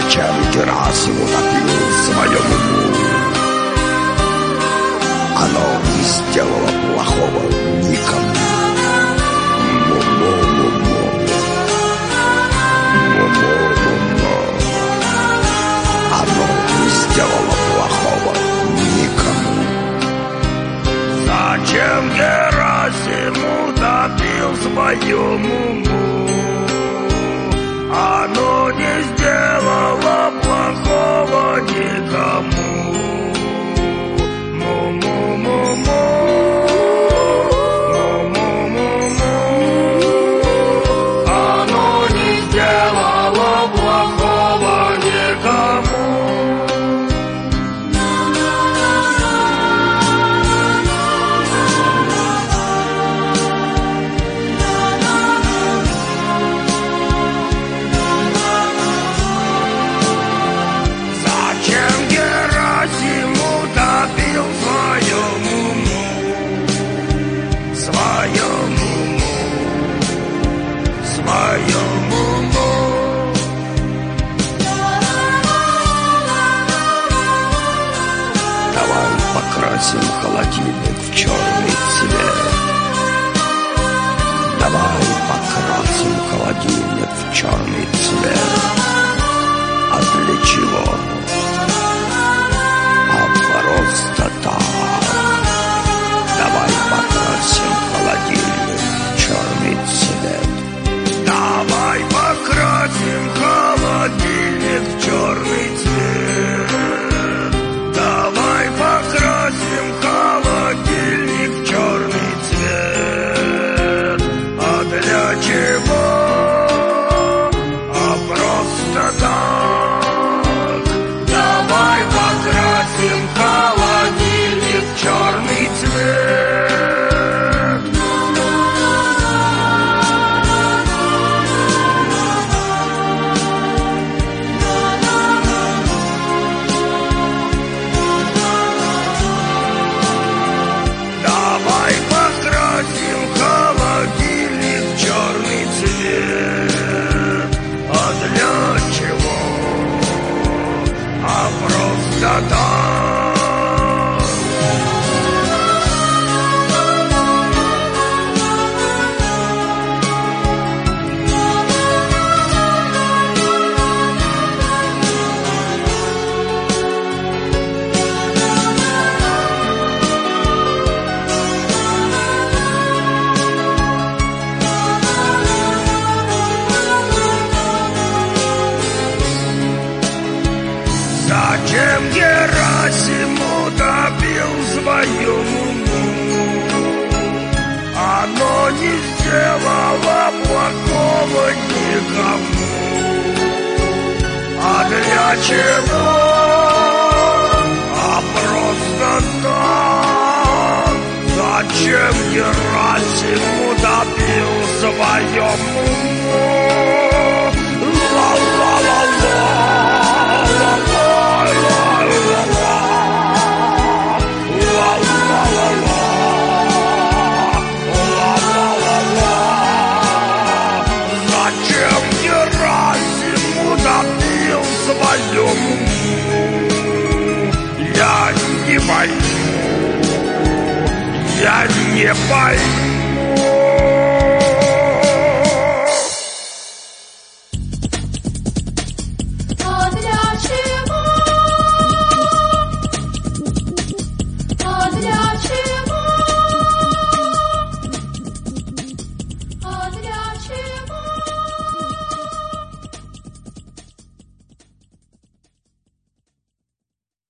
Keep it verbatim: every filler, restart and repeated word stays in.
Зачем Герасиму топил в своем уму? Оно не сделало плохого никому. Му-му-му-му. Му-му-му-му. Оно не сделало плохого никому. Зачем Герасиму топил в своем уму? Оно не сделало плохого никому. Му-му-му-му. Му-му-му-му. Оно не сделало плохого никому. Давай покрасим холодильник в черный цвет. Давай покрасим холодильник в черный цвет. А для чего? А просто так. Давай покрасим холодильник в черный цвет. Давай покрасим холодильник в черный цвет. Давай покрасим холодильник в черный цвет. А для чего? А просто так. Давай покрасим холодильник в черный цвет. Зачем Герасиму топил в своем уму? Оно не сделало плохого никому. А для чего? А просто так. Зачем Герасиму топил в своем уму? Ла-ла-ла-ла. Зачем Герасиму топил в своем уму? Я не пойму, я не пойму.